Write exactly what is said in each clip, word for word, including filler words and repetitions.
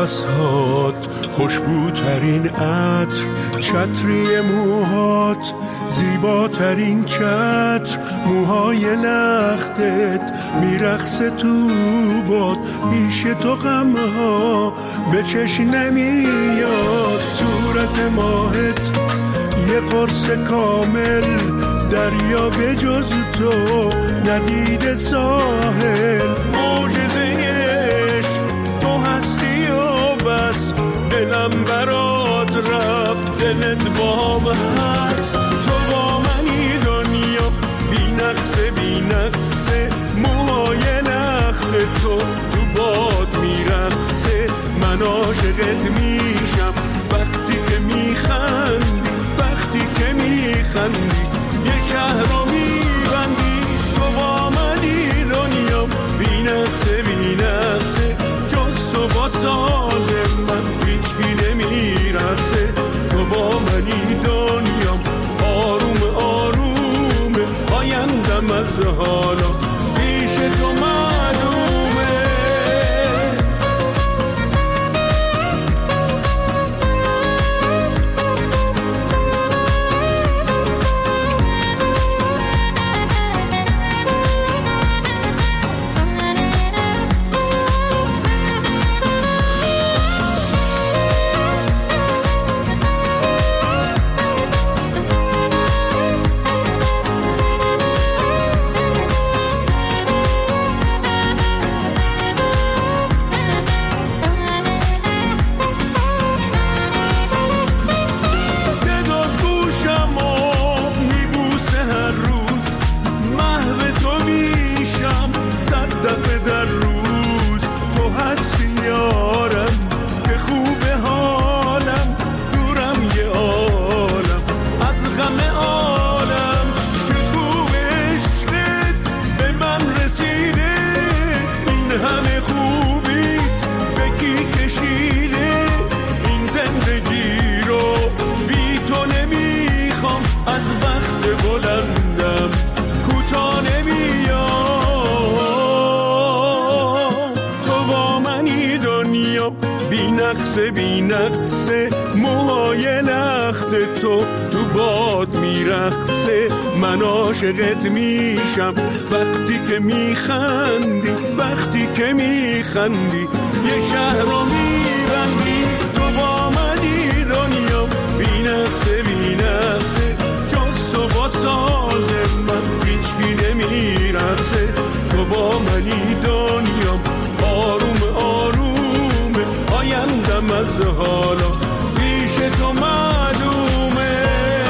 نفسهات، خوشبوترین عطر، چتری موهات، زیباترین چتر، موهای لختت میرقصه تو باد، پیش تو غمها به چشم نمیاد. صورت ماهت یه قرص کامل، دریا به جز تو ندیده ساحل. معجزه عشق تو هستی و بس، دلم برات رفت، دلت با من هست. تو با منی دنیا بی نقصه بی نقصه، موهای نخل تو تو باد میرقصه. من عاشقت میشم وقتی که میخندی، وقتی که میخندی یه شهر رو میبندی. تو با منی دنیا بی نقصه بی نقصه، جز تو با ساز من هیچکی نمیرقصه. تو با منی دنیا آروم آروم، آیندم از حالا پیش تو معلومه. بی نقصه موهای لخت تو تو باد میرقصه. من عاشقت میشم وقتی که میخندی، وقتی که میخندی یه شهر رو میبندی. تو با منی دنیا بی نقصه بی نقصه، جز تو با ساز من هیچکی نمیرقصه. تو با منی دنیا آروم آروم، آیندم از حالا پیش تو معلومه.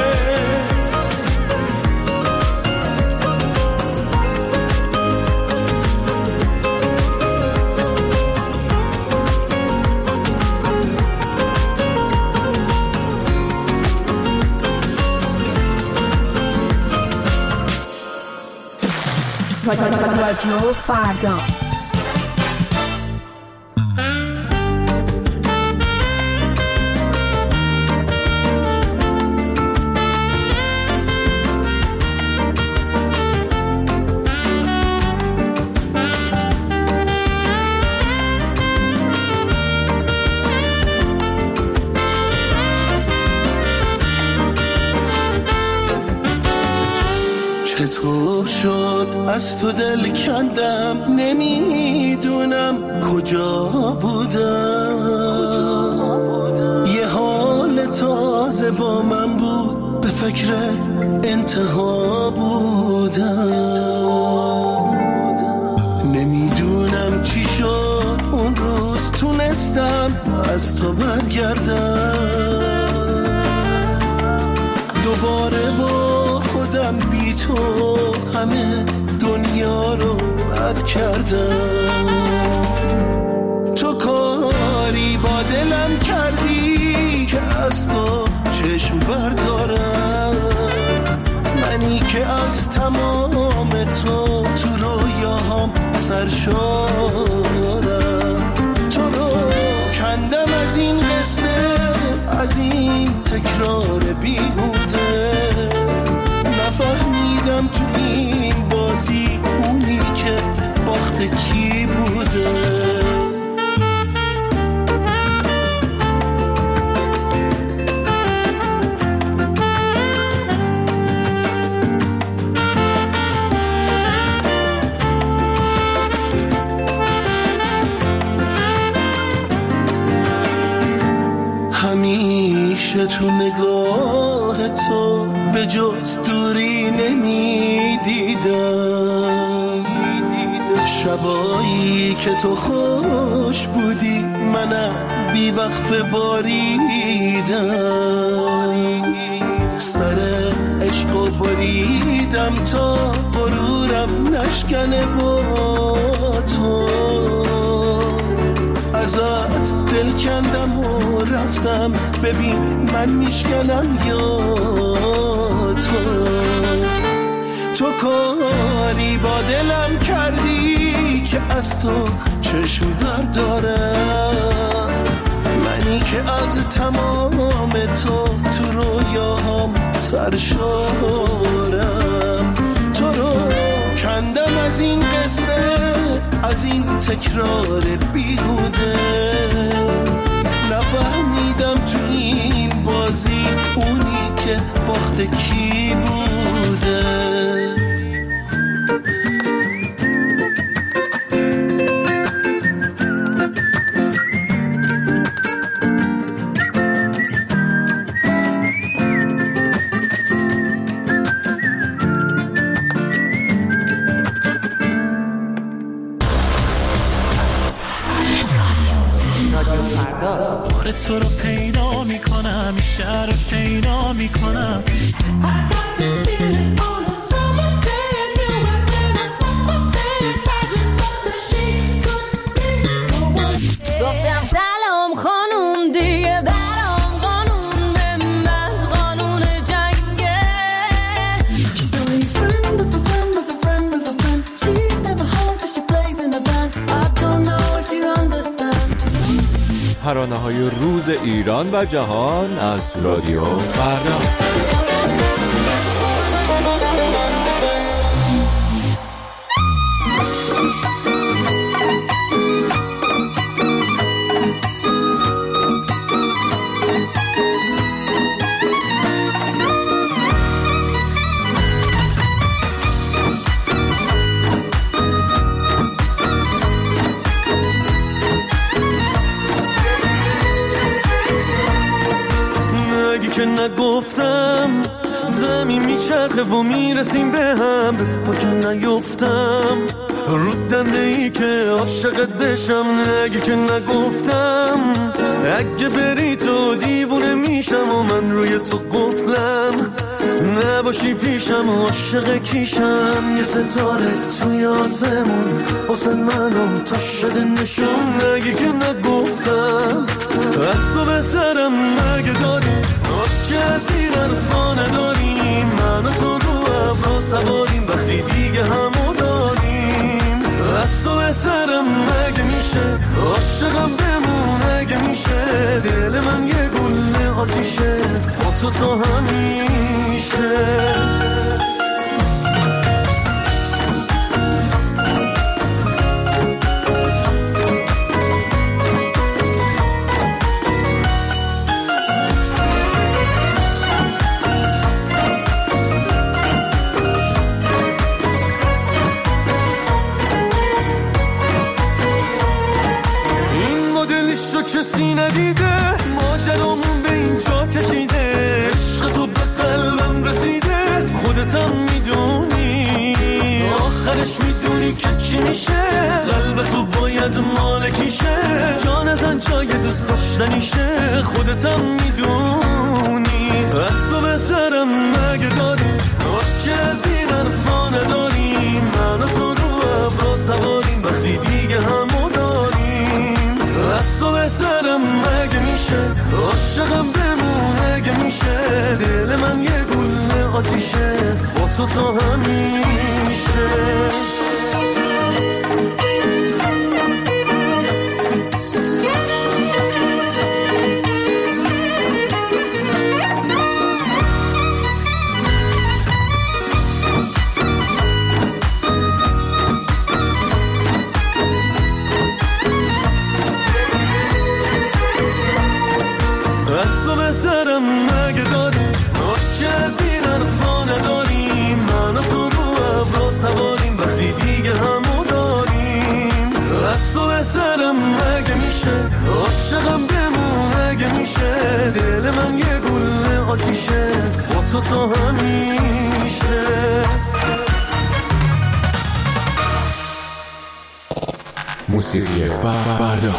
رادیو فردا چطور شد از تو دل کندم، نمیدونم کجا بودم. یه حال تازه با من بود، به فکر انتها بودم. نمیدونم چی شد اون روز، تونستم از تو برگردم. دوباره با خودم بی تو همه دنیا رو بد کردم. تو کاری با دلم کردی که از تو چشم بردارم. منی که از تمام تو تو رویاهام سرشارم. تو رو کندم از این قصه، از این تکرار بیهوده. نفهمیدم تو این بازی اونی که باخت کی بوده. من تو به جز دوری نمیدیدم. شبایی که تو خوش بودی منم بی وقف باریدم. سر عشق و بریدم تا غرورم نشکنه با تو. ازت دل کندم و رفتم، ببین من میشکنم یا تو. تو کاری با دلم کردی که از تو چشم در دارم. منی که از تمام تو تو رویاهم سرشارم. تو رو کندم از این قصه، از این تکرار بیهوده. نفهمیدم تو این بازی اونی که باخت کی بوده. تو رو پیدا میکنم، شهر رو شیدا میکنم. گفتم سلام خانوم دیگه برام قانون به من قانون جنگه. She's only friend with a friend with a friend with a friend. She's never home but she plays in a band. I don't know if you understand. ترانه‌های روز ایران و جهان از رادیو فردا. که نگفتم زمین میچرخه و میرسیم به هم. با که نیفتم رو دنده ای که عاشقت بشم. نگی که نگفتم اگه بری تو دیوونه میشم و من روی تو قفلم. نباشی پیشم و عاشق کیشم. یه ستاره توی آسمون واسه منم تو شده نشون. نگی که نگفتم از تو بهترم مگه داری که از این حرفا نداریم. من و تو رو ابرا سواریم وقتی دیگه همو داریم. از تو بهترم مگه میشه عاشقم بمون اگه میشه. دل من یه گله آتیشه با تو تا همیشه. عشق کسی ندیده، ماجرامون به اینجا کشیده. عشق تو به قلبم رسیده، خودتم میدونی آخرش میدونی که چی میشه. قلب تو باید مالکیشه، جان زن جای دوست داشتنیشه. خودتم میدونی از تو بهترم مگه داری که از این حرفا نداریم. من و تو رو ابرا سواریم وقتی دیگه همو داریم. از تو بهترم مگه میشه عاشقم بمون اگه میشه. دل من یه گله آتیشه با تو تا همیشه. از تو بهترم مگه داری که از این حرفا نداریم. من و تو رو ابرا سواریم وقتی تو تو همیشه. موسیقی فردا.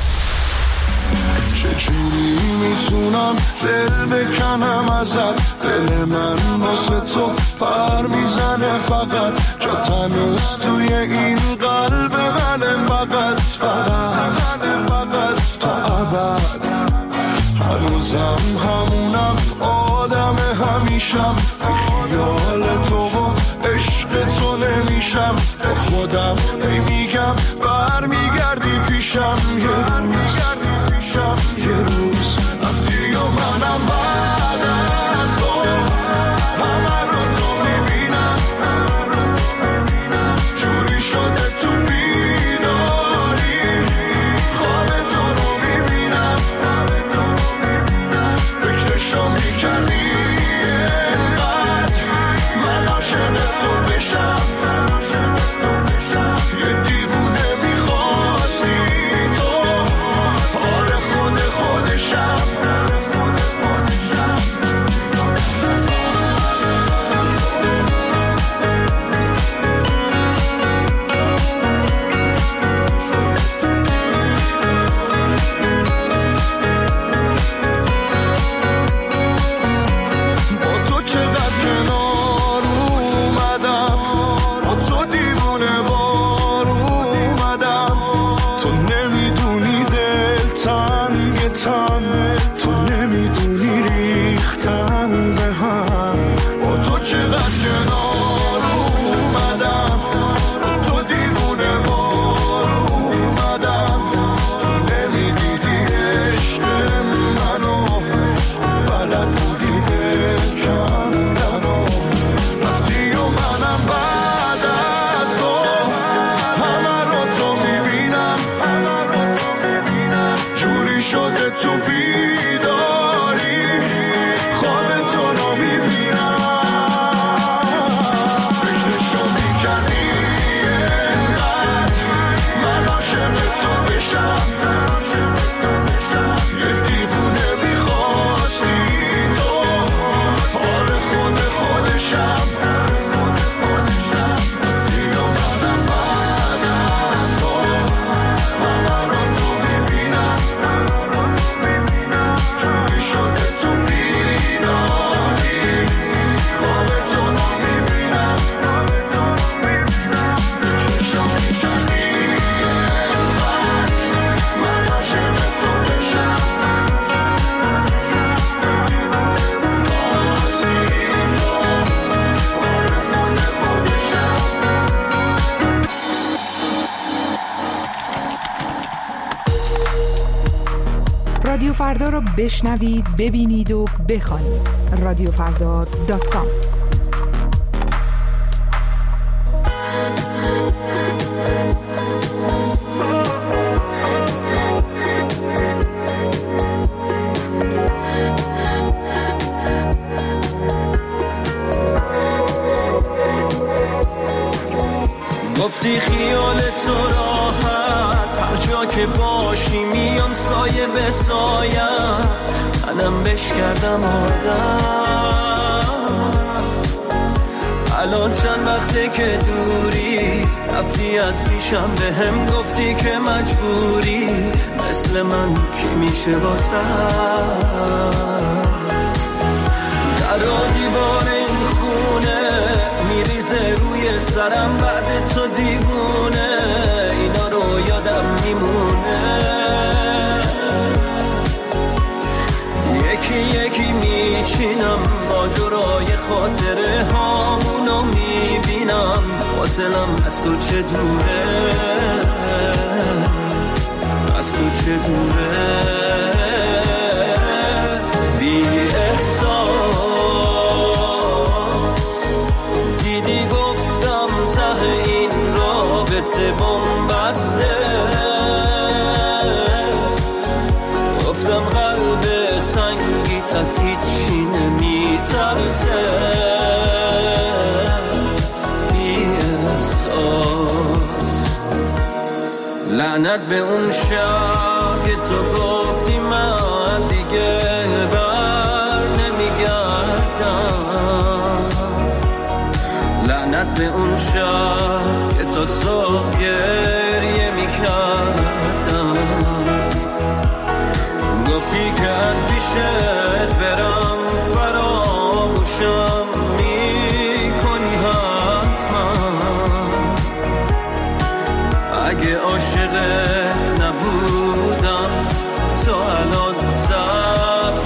چجوری میتونم دل بکنم ازت، دل من واسه تو پر میزنه فقط، جا تنوز توی این قلب منه فقط فقط فقط تا ابد. هنوزم همونم آدم همیشم، خیال تو و عشق تو نمیشم، با خودم نمیگم برمیگردی پیشم یه روز یه روز وقتی و منم بعد از تو همه رو تو میبینم، جوری شده تو بیداری خواب تو رو میبینم، فکرشو میکردی اینقدر من عاشق تو بشم، یه دیوونه میخواستی تو آره خود خودشم. تو نمیدونی ریختن به هم، با تو چقدر کنار اومدم، با تو دیوونه بار اومدم، تو نمیدیدی عشق منو، بلد بودی دل کندنو، رفتی و منم بعد از تو همه رو تو میبینم، جوری شده تو بیداری خواب تو رو میبینم، فکرشو میکردی اینقدر من عاشق تو بشم، یه دیوونه میخواستی تو آره خود خودشم. دیو منم بعد از تو همه رو تو میبینم، جوری شده تو بیداری خواب تو رو میبینم، فکرشو میکردی اینقدر من عاشق تو بشم، رادیو فردا رو بشنوید، ببینید و بخوانید. رادیو فردا دات کام. گفتی خیال تو راحت، هر جا که باشی میام سایه به سایت، منم بش کردم عادت، الان چند وقته که دوری، رفتی از پیشم به هم گفتی که مجبوری، مثل من کی میشه واسه در و دیوار این خونه میریزه روی سرم، بعد تو دیوونه اینا رو یادم میمونه، یکی یکی میچینم ماجرای خاطره هامونو میبینم، فاصلم از تو چه دوره، از تو چه دوره، بی احساس دیدی گفتم ته این رابطه بنبسته، گفتم قلب سنگیت از هیچی نمیترسه، بی احساس. لعنت به اون شب که تو گفتی من دیگه بر نمیگردم، لعنت به اون شب که تا صبح گریه میکردم. گفتی که از پیشت برم فراموشم میکنی حتما. اگه عاشقت نبودم تا الان صبر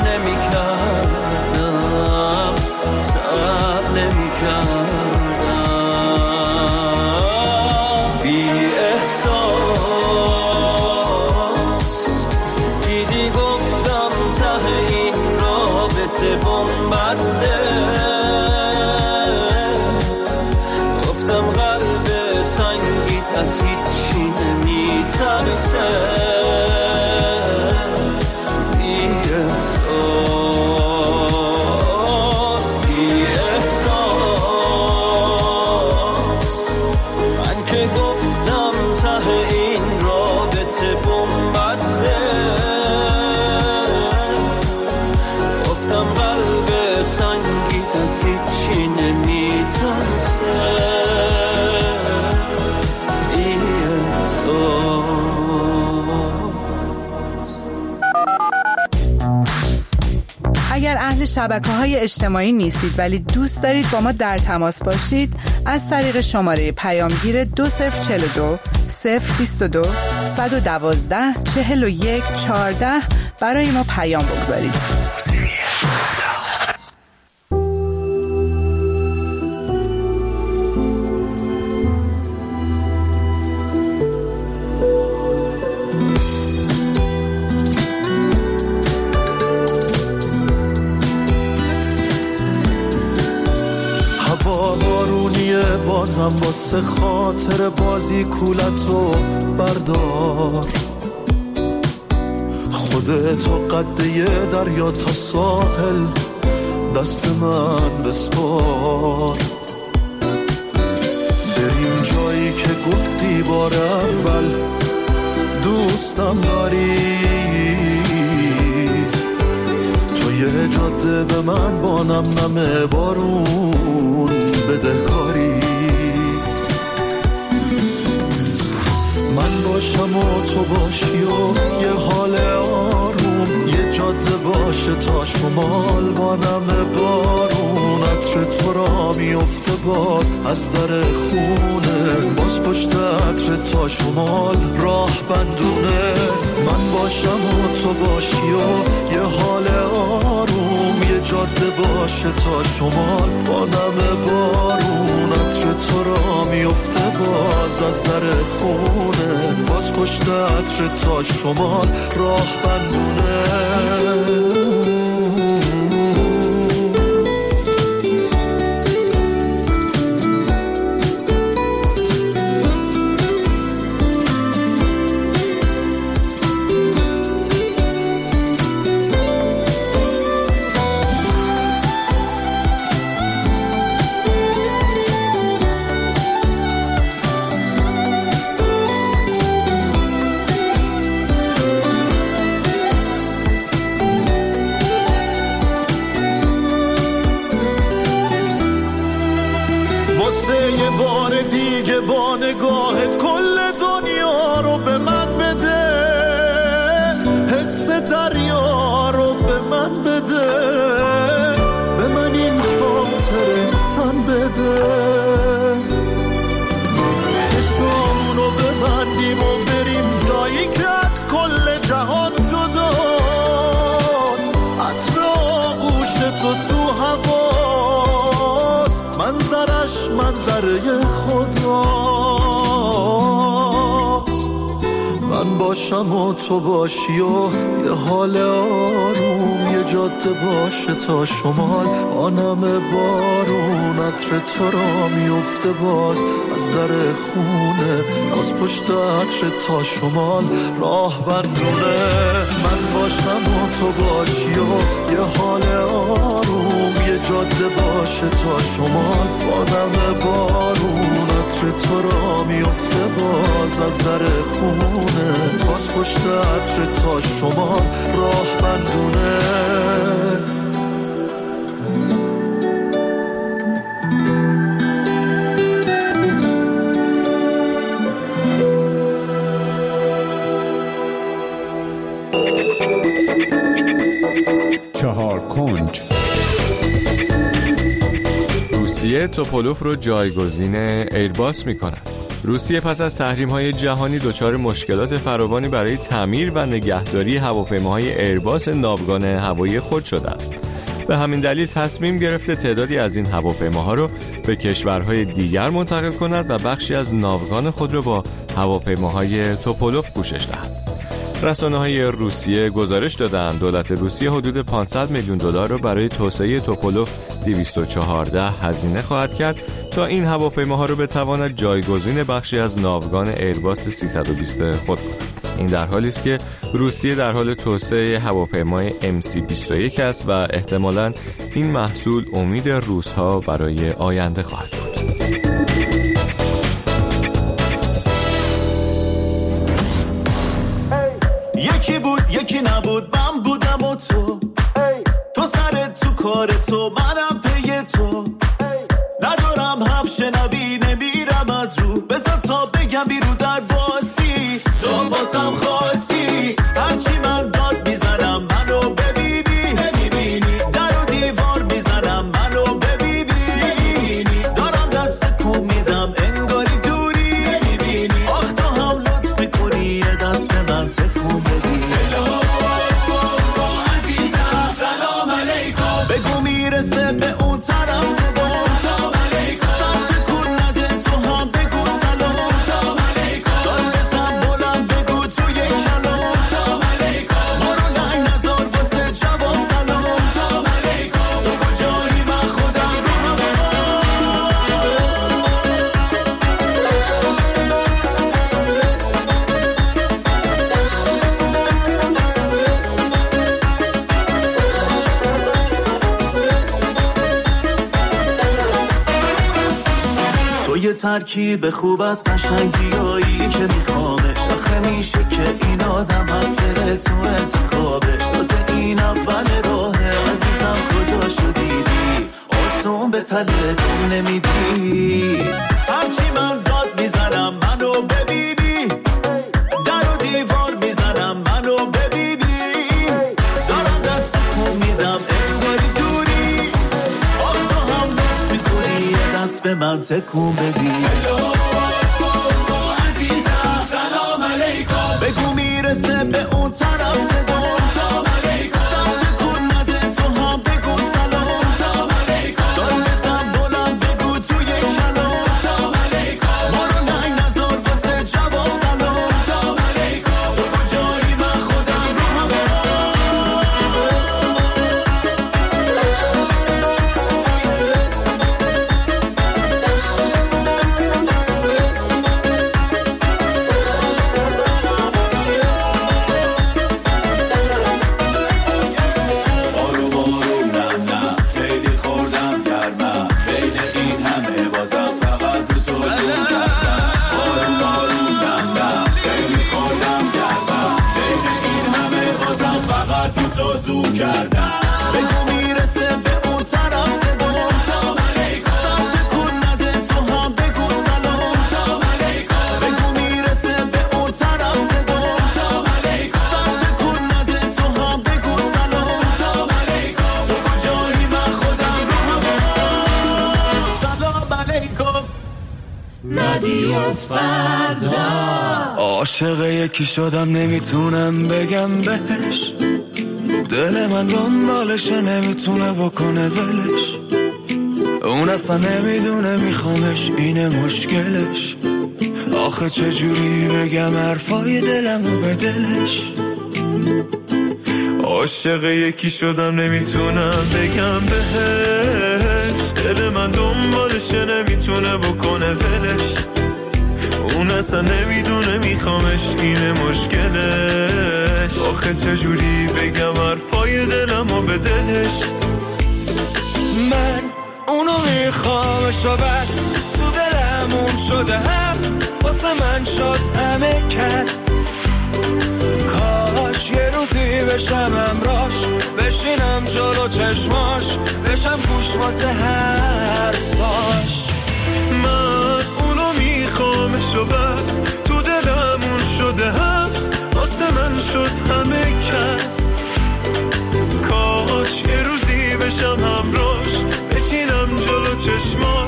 نمیکردم، صبر نمیکردم. بی احساس دیدی گفتم ته این رابطه بنبسته. گفتم قلب سنگیت از هیچی نمیترسه. بی احساس بی احساس من که گفتم ته این رابطه بنبسته. گفتم قلب سنگیت از هیچی نمیترسه. بی احساس. اگر اهل شبکه‌های اجتماعی نیستید ولی دوست دارید با ما در تماس باشید، از طریق شماره پیامگیر دو صفر چهل و دو صفر بیست و دو صد و دوازده چهل و یک چهارده برای ما پیام بگذارید. هوا بارونیه بازم واسه خاطر بازی کولتو بردار. خودتو قد یه دریا تا ساحل دست من بسپار. بریم جایی که گفتی بار اول دوستم داری. تو یه جاده به من با نم نم بارون بدهکاری. من باشم و تو باشی و یه حال آروم، یه جاده باشه تا شمال با نم بارون. عطر تو را میفته باز از در خونه، باز پشت عطر تا شمال راه بندونه. من باشم و تو باشی و یه حال آروم، یه جاده باشه تا شمال با نم بارون. عطر تو را میفته باز از در خونه، باز پشت عطر تا شمال راه بندونه. با نگاهت کل دنیا رو به من بده، حس دریا رو به من بده، به من این خاطره تن بده. چشامونو ببندیم و بریم جایی که از کل جهان جداست. عطر آغوش تو تو هواست، منظرش منظره خداست. من باشم و تو باشی و یه حال آروم، یه جاده باشه تا شمال آنم بارون. عطر تو را میفته باز از در خونه، باز پشت عطر تا شمال راه بندونه. من باشم و تو باشی و یه حال آروم، یه جاده باشه تا شمال آنم بارون. عطر تو را میفته باز از در خونه، باز پشت عطر تا شمال راه بندونه. روسیه توپولوف رو جایگزین ایرباس میکنه. روسیه پس از تحریم‌های جهانی دچار مشکلات فراوانی برای تعمیر و نگهداری هواپیماهای ایرباس ناوگان هوایی خود شده است. به همین دلیل تصمیم گرفته تعدادی از این هواپیماها رو به کشورهای دیگر منتقل کند و بخشی از ناوگان خود رو با هواپیماهای توپولوف پوشش دهد. رسانه‌های روسیه گزارش دادند دولت روسیه حدود پانصد میلیون دلار رو برای توسعه توپولوف دویست و چهارده هزینه خواهد کرد تا این هواپیماها رو بتواند جایگزین بخشی از ناوگان ایرباس سیصد و بیست خود کند. این در حالی است که روسیه در حال توسعه هواپیمای ام سی بیست و یک است و احتمالاً این محصول امید روس‌ها برای آینده خواهد بود. یکی بود یکی نبود، من بودم و تو تو سرت تو کار تو، منم پی تو. ندارم هم شنوی نمیرم از رو، بزن تا بگم بیرو در واسی. تو باسم خواستی هرچی من داد میزنم، منو ببینی نمیبینی. در و دیوار میزنم، منو ببینی. دارم دست کو میدم انگاری دوری نمیبینی. آخ تو هم لطف میکنی یه دست به من تکون بدی. عزیزم سلام علیکم بگو میرسه به اون طرف صدا. سلام علیکم سمت کن نده تو هم بگو سلام. سلام علیکم دار بزن بلند بگو تو یک کلام. سلام علیکم برو لنگ نزار واسه جواب سلام. سلام علیکم تو کجایی من خودم رو تو یه ترکیب خوب از قشنگیایی که میخوامش. آخه میشه که این آدم حفره تو انتخابش. واسه این اول راهه عزیزم کجا شدیدی؟ آسون به تله دم نمیدی. هرچی من داد میزنم منو ببینی. در و دیوار میزنم منو ببینی. دارم دست کن میدم انگاری دوری. آخ تو هم لطف میکنی یه دست به من تکون بدی. عزیزم سلام علیکم بگو میرسه به اون طرف صدا. سلام علیکم سمت کن نده تو هم بگو سلام. سلام علیکم دار بزن بلند بگو تو یک کلام. سلام علیکم برو لنگ نزار واسه جواب سلام. سلام علیکم تو کجایی من خودم رو کردم. بگو میرسه به اون طرف صدا. سلام علیکم سمت کن نده تو هم بگو سلام. سلام علیکم بگو میرسه به اون طرف صدا. سلام علیکم سمت کن نده تو هم بگو سلام. سلام علیکم تو کجایی من خودم رو هوا. سلام علیکم رادیو فردا. عاشق یکی شدم نمیتونم بگم بهش. دل من دنبالشه نمیتونه بکنه ولش. اون اصلا نمیدونه میخوامش اینه مشکلش. آخه چجوری بگم حرفای دلمو به دلش. عاشق یکی شدم نمیتونم بگم بهش. دل من دنبالشه نمیتونه بکنه ولش. اون اصلا نمیدونه میخوامش اینه مشکلش. آخه چجوری بگم حرفای دلمو به دلش. من اونو میخوامش و بس تو دلمون شده حبس. واسه من شد همه کس. کاش یه روزی بشم همراش. بشینم جلو چشماش. بشم گوش واسه حرفاش. من اونو میخوامش و بس تو دلمون شده حبس. واسه من شد همه کس. کاش یه روزی بشم همراش. بشینم جلو چشماش.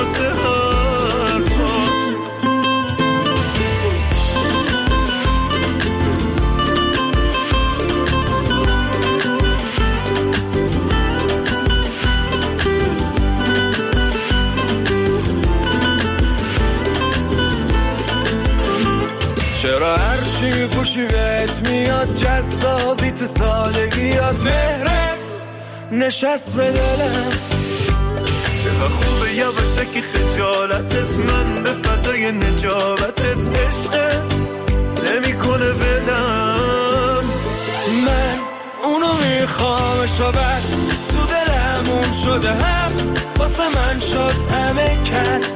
واسه حرفا. چرا هرچی پوشی بهت میاد جذابی تو سالگیات، مهرت نشست به دلم. چقدر خوبه یواشه که خجالتت من به فدای نجابتت، عشقت نمی کنه بلم. من اونو میخوامشو بس تو دلمون شده حبس، واسه من شد همه کس.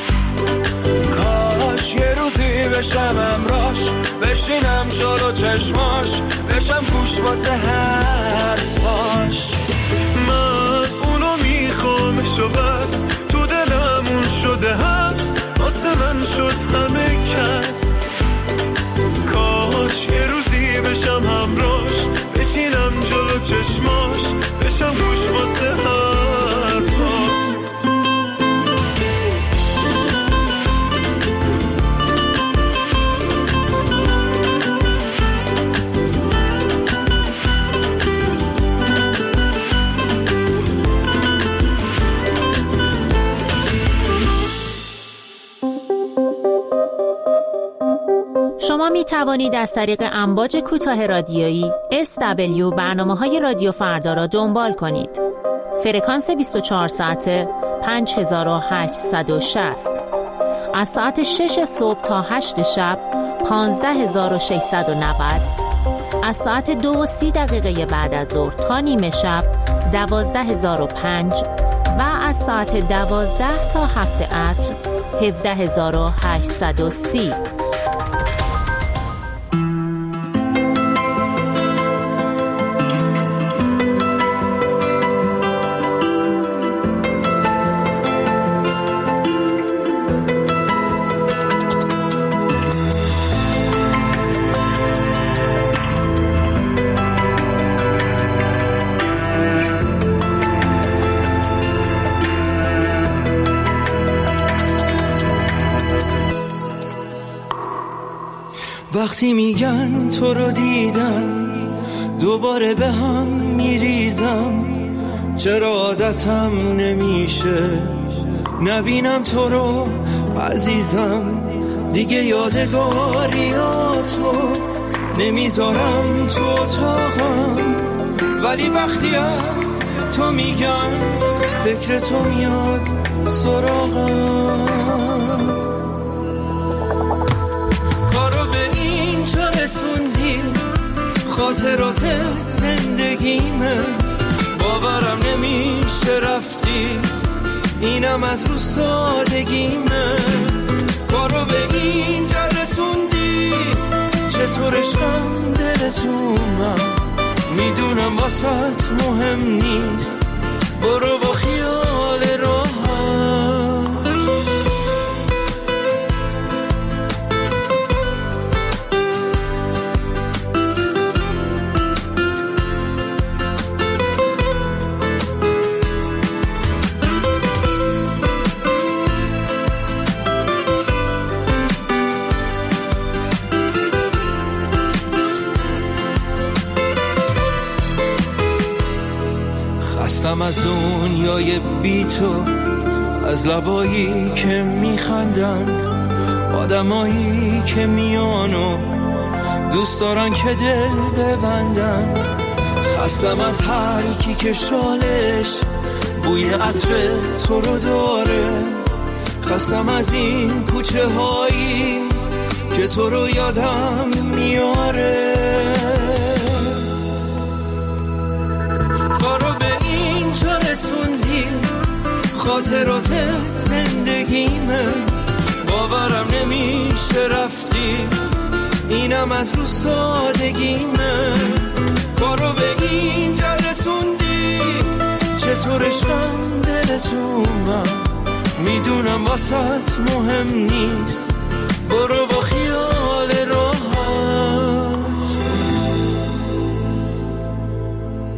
کاش یه روزی بشم امراش، بشینم جلو چشماش، بشم گوش واسه حرفاش. من اونو میخوامشو بس تو دلمون شده حبس، واسه من شد همه کس. کاش یه روزی بشم همراش، بشینم جلو چشماش، بشم گوش واسه حرفاش. شما می توانید از طریق امواج کوتاه رادیویی اس دبلیو برنامه‌های رادیو فردا را دنبال کنید. فرکانس بیست و چهار ساعته پنج هزار و هشتصد و شصت، از ساعت شش صبح تا هشت شب پانزده هزار و ششصد و نود، از ساعت دو و سی دقیقه بعد از ظهر تا نیمه شب دوازده هزار و پنج و از ساعت دوازده تا هفت عصر هفده هزار و هشتصد و سی. وقتی میگن تو رو دیدن دوباره به هم میریزم، چرا عادتم نمیشه نبینم تو رو عزیزم. دیگه یادگاریاتو نمیذارم تو اتاقم، ولی وقتی از تو میگم فکر تو میاد سراغم. رسوندی خاطرات زندگیمه، باورم نمیشه رفتی، اینم از رو سادگیمه. کارو به اینجا رسوندی، چطور عشقم دلتونم، میدونم واسط مهم نیست، برو با خیال راحت. از دنیای بی تو، از لبایی که میخندن، آدمایی که میانو دوست دارن که دل ببندن. خستم از هر کی که شالش بوی عطر تو رو داره، خستم از این کوچه هایی که تو رو یادم میاره. کارو به اینجا رسوندی، خاطرات زندگیمه، باورم نمیشه رفتی، اینم از رو سادگیمه. کارو به اینجا رسوندی، چطور عشقم دلتونم، میدونم واسط مهم نیست، برو با خیال راحت.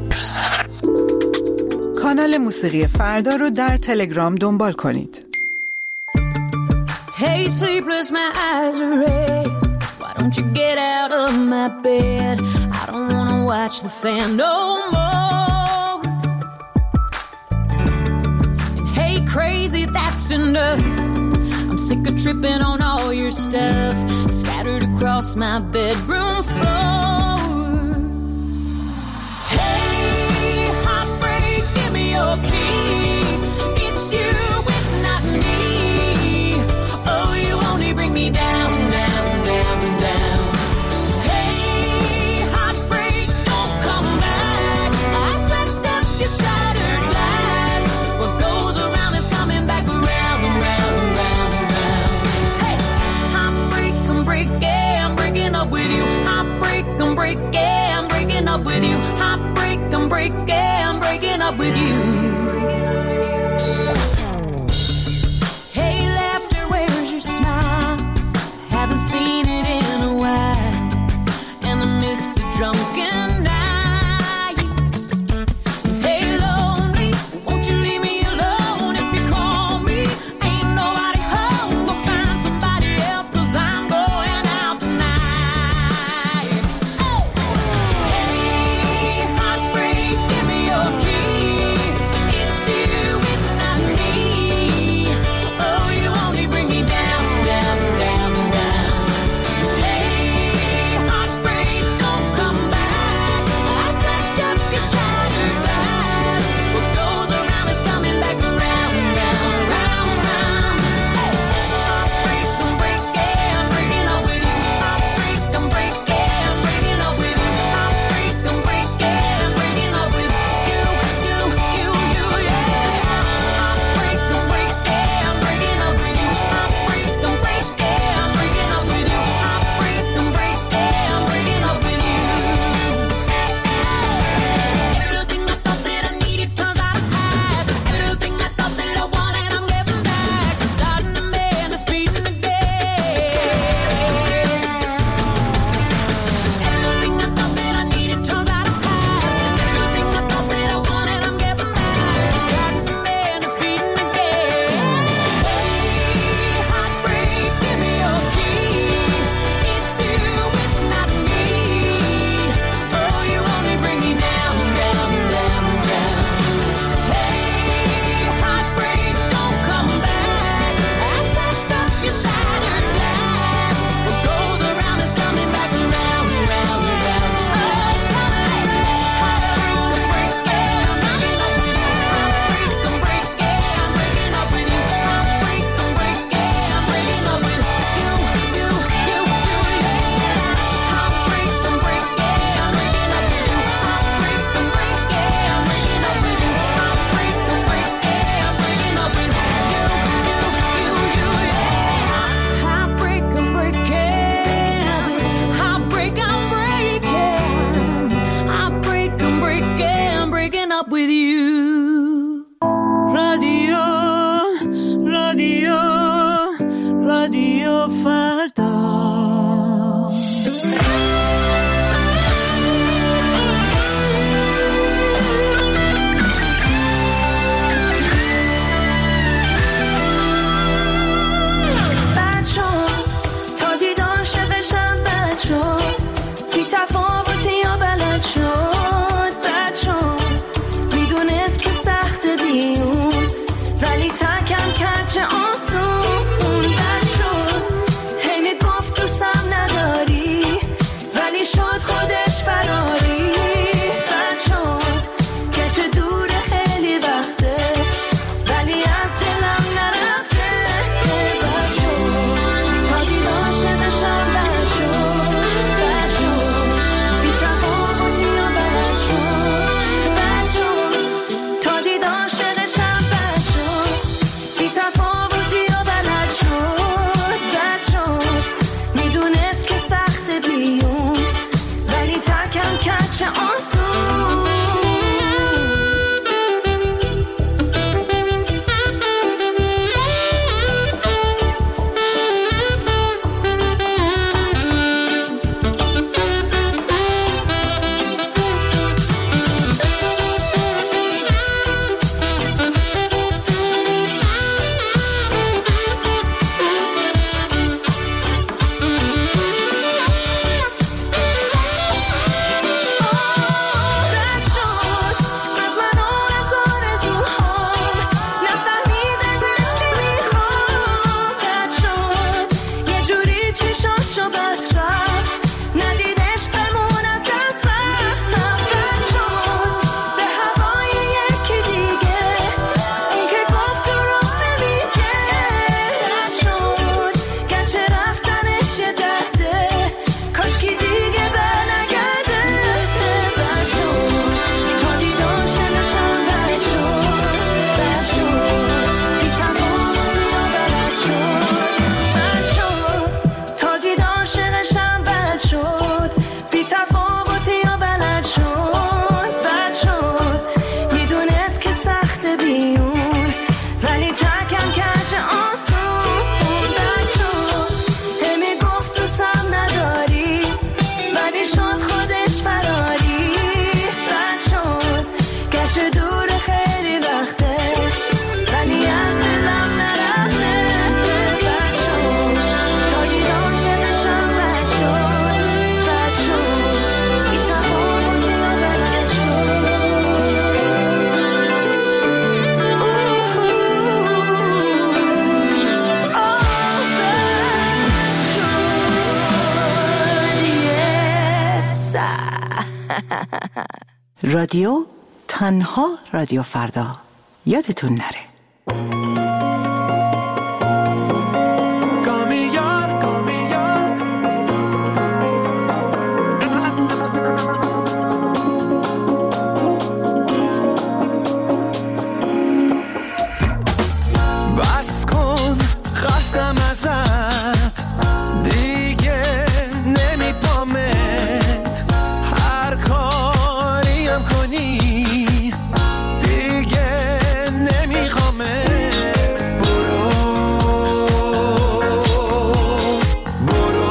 کانال موسیقی فردا رو در تلگرام دنبال کنید. Hey, sleepless, my eyes are red. Why don't you get out of my bed? I don't wanna watch the fan no more. And hey, crazy, that's enough. I'm sick of tripping on all your stuff scattered across my bedroom floor. Hey, heartbreak, give me your key. It's you, it's not me. Oh, you only bring me down, down, down, down. Hey, heartbreak, don't come back. I swept up your shattered glass. What goes around is coming back around, around, around, around. Hey, heartbreak, I'm breaking, I'm breaking up with you. Heartbreak, I'm breaking, I'm breaking up with you. Heartbreak, I'm breaking, I'm breaking up with you. Hey, laughter, where's your smile? Haven't seen it in a while, and I miss the drunken nights. Hey, lonely, won't you leave me alone if you call me? Ain't nobody home, we'll find somebody else, 'cause I'm going out tonight. Oh. Hey, heartbreak, give me your key. It's you, it's not me. Oh, you only bring me down, down, down, down. Hey, heartbreak, don't come back. I swept up your shattered glass. What goes around is coming back around, round, round, round. Hey, heartbreak, I'm breaking, I'm breaking up with you. Heartbreak, I'm breaking, I'm breaking up with you. Heartbreak, I'm breaking, I'm breaking up with you, you, you, you, yeah. Heartbreak, I'm breaking, I'm breaking up with you. Heartbreak, I'm breaking, I'm breaking up with you. Heartbreak, I'm breaking, I'm breaking up with you. Everything I thought that I needed turns out I had. Everything I thought that I wanted, I'm getting back. I'm starting to mend, it's beating again. Everything I thought that I needed turns out I had. Everything I thought that I wanted, I'm getting back. I'm starting to mend, it's beating again. Hey, heartbreak, give me your key. It's you, it's not me. Oh, you only bring me down, down, down, down. Hey, heartbreak, don't come back. I swept up your shattered glass. What goes around is coming back around, around, around. Oh, it's coming. Heartbreak, I'm breaking, I'm breaking up with you. Heartbreak, I'm breaking, I'm breaking up with you. Heartbreak, I'm breaking, I'm breaking up with you, you, you, you, yeah. Heartbreak, I'm breaking, I'm breaking up with you. Heartbreak, I'm breaking, I'm breaking up with you. Heartbreak, I'm breaking, I'm breaking up with you, you, you, you, yeah. Heartbreak, I'm breaking. Heartbreak, I'm breaking. Heartbreak, I'm breaking, I'm breaking up with you. Radio, radio, radio Farda. بچه تا دیدار شبشم بچه بی تفاوتی یا بلد شد بچه میدونست که سخت بیون ولی تکم کرد چه آسون بچه هی میگفت دوستم نداری ولی شد خودش فراری بچه که چه دور خیلی وقته ولی از دلم نرفته بچه تا دیدار شدشم بچه بچه بی تفاوتی یا بلد شد بچه تا دیدار شدشم بچه بی تفاوتی رادیو تنها رادیو فردا. یادتون نره. بس کن خستم ازت دیگه نمیپامت، هر کاریم کنی دیگه نمیخوامت. برو برو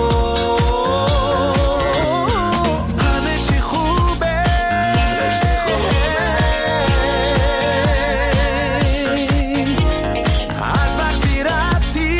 همه چی خوبه، همه چی خوبه. از وقتی رفتی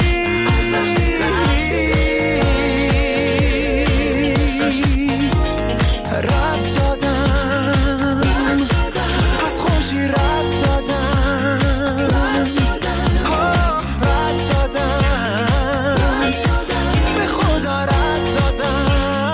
رد دادم، از خوشی رد دادم، آه رد دادم، به خدا رد دادم.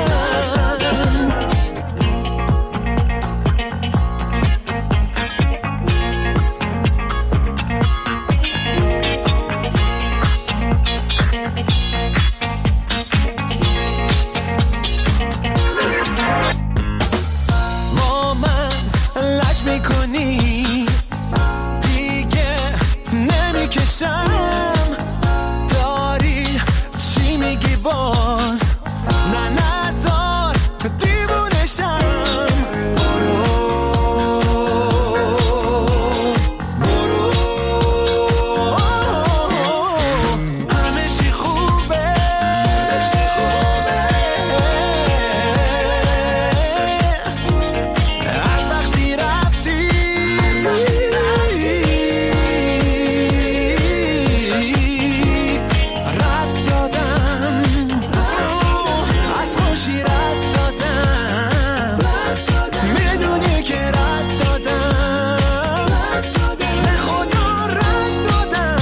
با من لج میکنی دیگه نمیکشم، داری چی میگی باز؟ نه نزار دیوونشم. برو برو همه چی خوبه، همه چی خوبه. از وقتی رفتی رد دادم، از خوشی رد دادم، میدونی که رد دادم، به خدا رد دادم.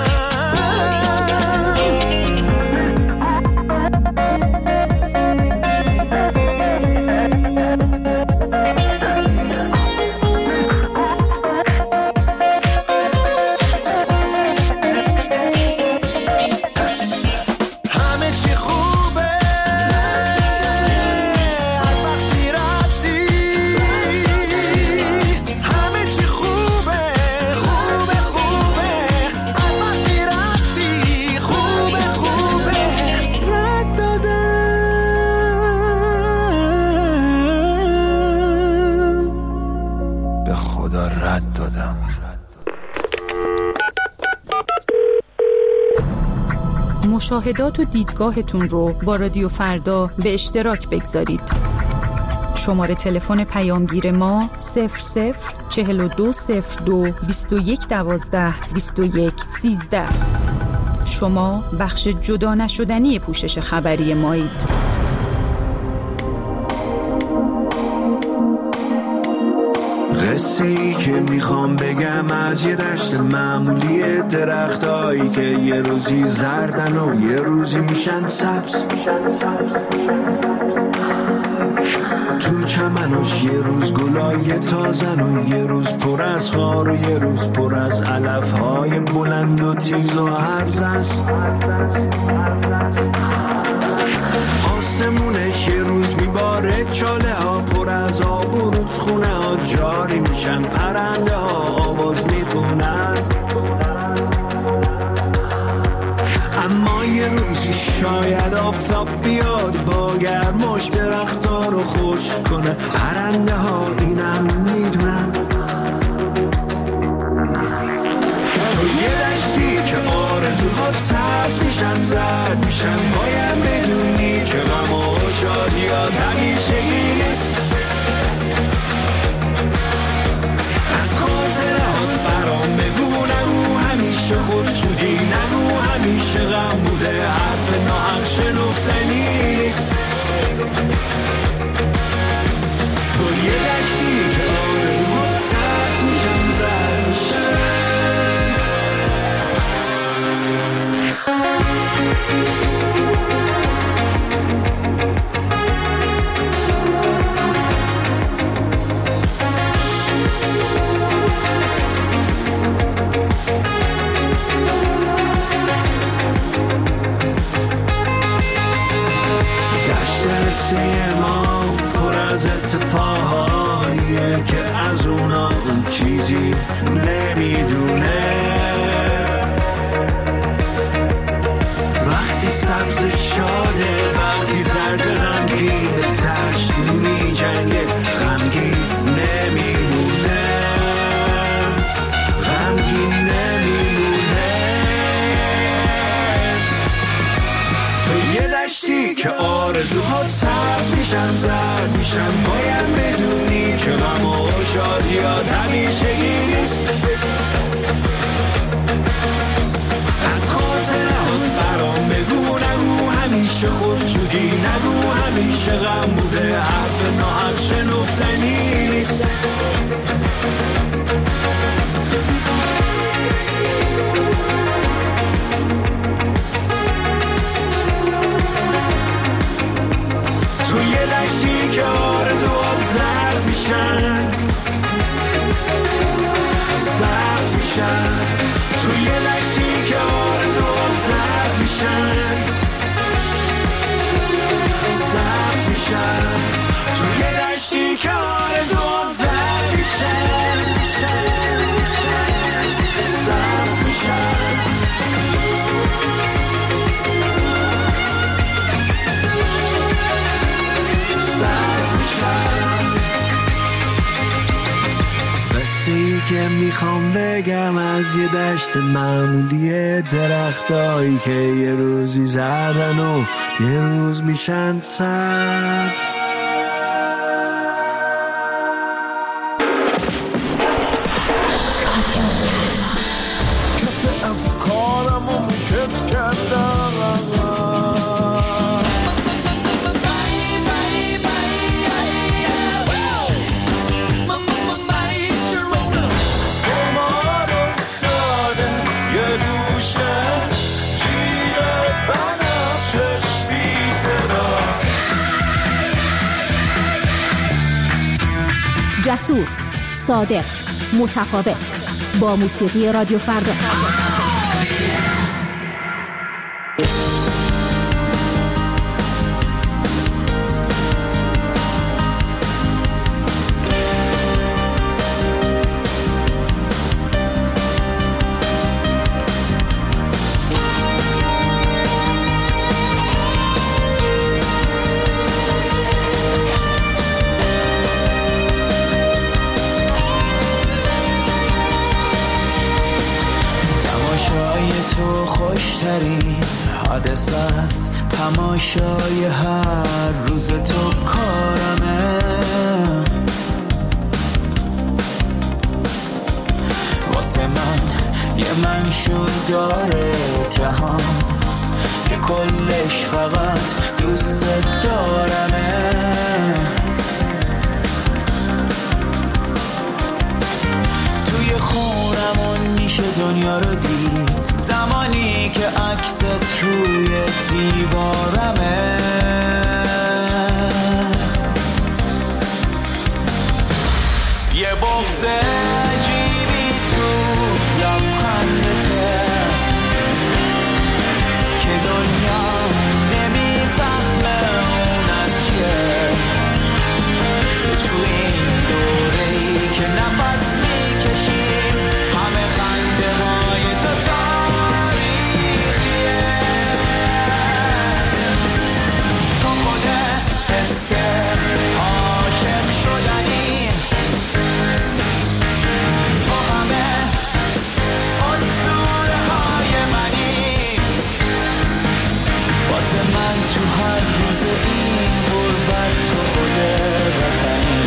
همه چی خوبه، از وقتی رفتی همه چی خوبه، خوبه خوبه. از وقتی رفتی خوبه خوبه. رد دادم، به خدا رد دادم. مشاهدات و دیدگاهتون رو با رادیو فردا به اشتراک بگذارید. شماره تلفن پیامگیر ما صفر صفر چهل و دو صفر دو بیست و یک دوازده بیست و یک سیزده. شما بخش جدا نشدنی پوشش خبری مایید. قصه ای که میخوام بگم از یه دشت معمولی، درختایی که یه روزی زردن و یه روزی میشن سبز، تو چمنش یه روز گلای تازن و یه روز پر از خار و یه روز پر از علفهای بلند و تیز و هرز است. آسمونش یه روز میباره، چاله ها پر از آب و رودخونه ها جاری میشن، پرنده ها آواز میخونن. اما یه روزی شاید آفتاب بیاد با گرماش درخت‌ها رو خشک کنه، پرنده ها اینم میدونن. تو یه دشتی که آرزوهات سبز میشن زرد میشن، باید بدونی که غم و شادیات همیشه نیست. از خاطرات برام بگو، نگو همیشه خوش بودی، نگو همیشه غم بوده، حرف ناحق شنفتنی نیست. تو یه دشتی که آرزوهات سبز میشن زرد میشن. که آرزوها صرف میشن زرد میشن. باید بدونی که غم و شادیات همیشگی نیست. از خاطرات برام بگو نگو همیشه خوشجویی نگو همیشه غم بوده حرف ناحق شنفتنی نیست. توی دشتی که آرزوات زرد میشن سبز میشن. توی دشتی که آرزوات زرد میشن سبز میشن. توی دشتی که آرزوات زرد میشن سبز میشن. قصه‌ای که میخوام بگم از یه دشت معمولی، درختایی که یه روزی زردن و یه روز میشن سبز. کف افکارم رو میکت کردم جسور، صادق، متفاوت با موسیقی رادیو فردا. حادثه است تماشای هر روز تو کارمه. واسه من یه منشور داره جهان که کلش فقط دوست دارمه. توی خونمون میشه دنیا رو دید زمانی که عکست روی دیوارمه. یه بغض عجیبی تو لبخندته که دنیا نمیفهمه اون از چیه. تو این دوره‌ای که نفس میکشیم همه خنده های تو تاریخیه. تو خودت حس عاشق شدنی، تو همه اسطوره های منی. واسه من تو هر روز این غربت تو خود وطنی.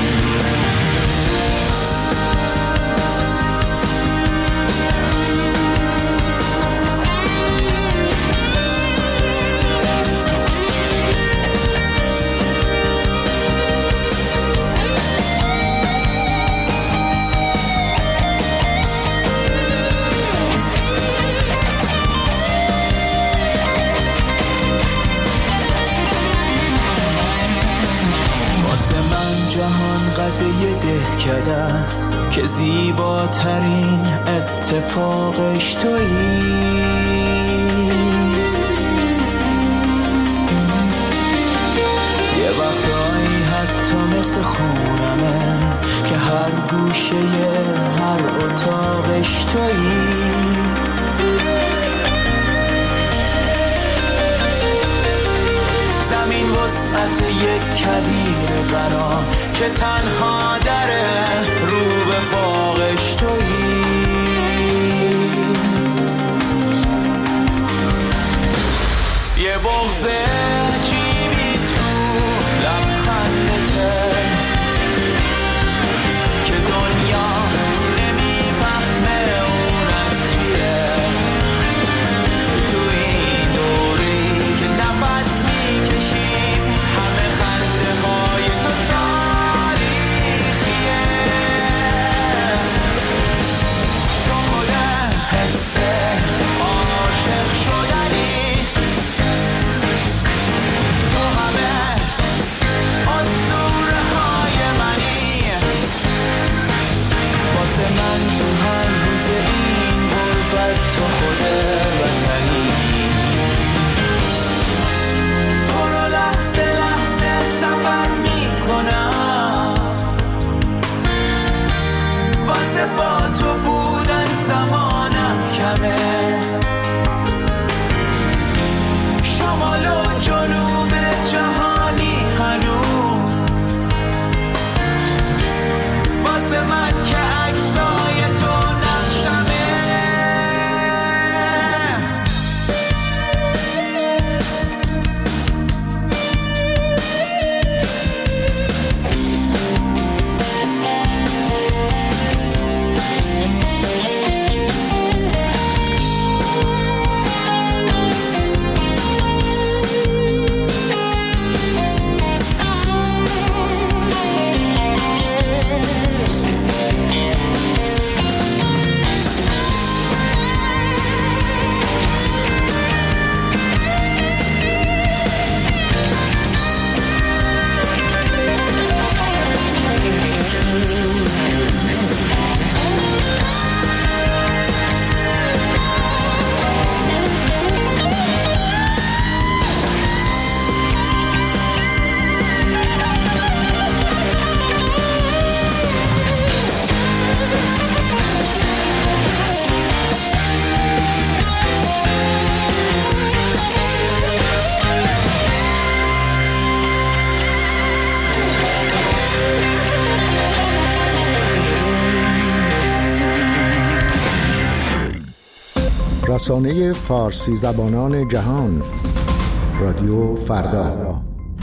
یه دهکده است که زیباترین اتفاقش تویی. یه وقتایی حتی مثل خونمه که هر گوشه هر اتاقش تویی. زمین وسعت یک کویر برام که تنها دره رو به باغش تویی. یه بغض رسانه فارسی زبانان جهان، رادیو فردا.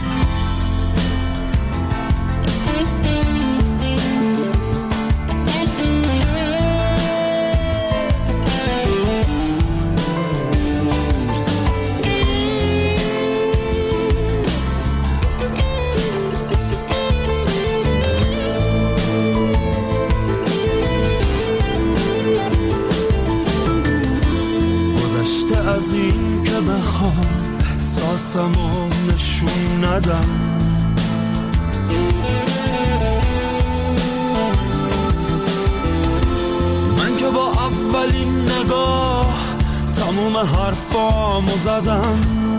از این که بخوام احساسمو نشون ندم، من که با اولین نگاه تموم حرفامو زدم،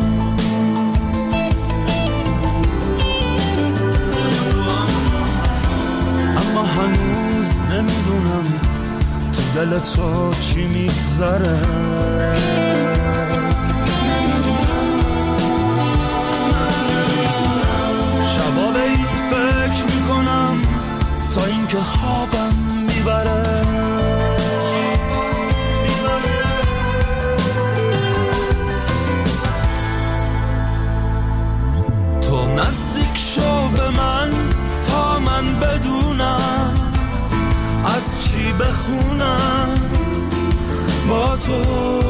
اما هنوز نمیدونم تو دل تو چی میگذره. شبا به این فکر میکنم تا اینکه خوابم میبره. تو نزدیک شو به من تا من بدونم از چی بخونم با تو.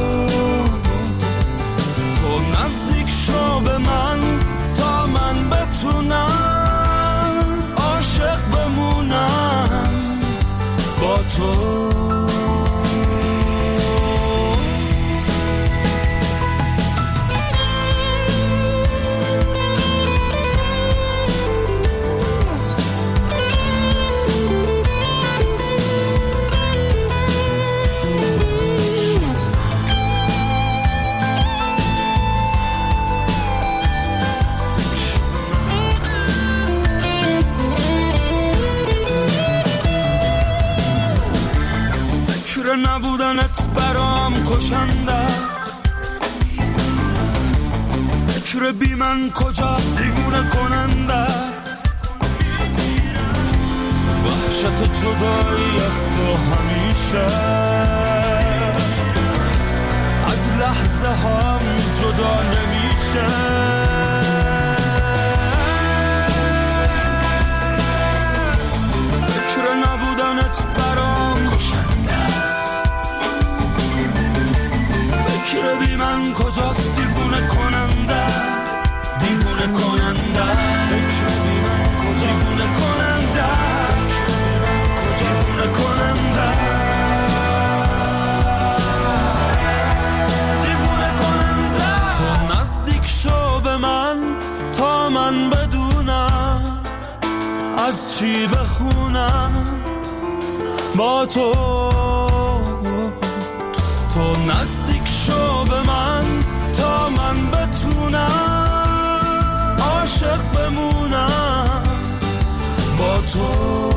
تو نزدیک شو به من تا من بتونم عاشق بمونم با تو. نبودنت برام کشنده است، فکر بی من کجاست دیوونه کننده است، وحشت جدایی از تو همیشه از لحظه هم جدا نمیشه. فکر نبودنت برام کشنده است، فکر بی من کجاست دیوونه کننده است، دیوونه کننده است، فکر بی من کجاست دیوونه کننده است، دیوونه کننده دیوونه کننده. تو نزدیک شو به من تا من بدونم از چی بخونم با تو. تو نزدیک شو به من تا من بتونم عاشق بمونم با تو.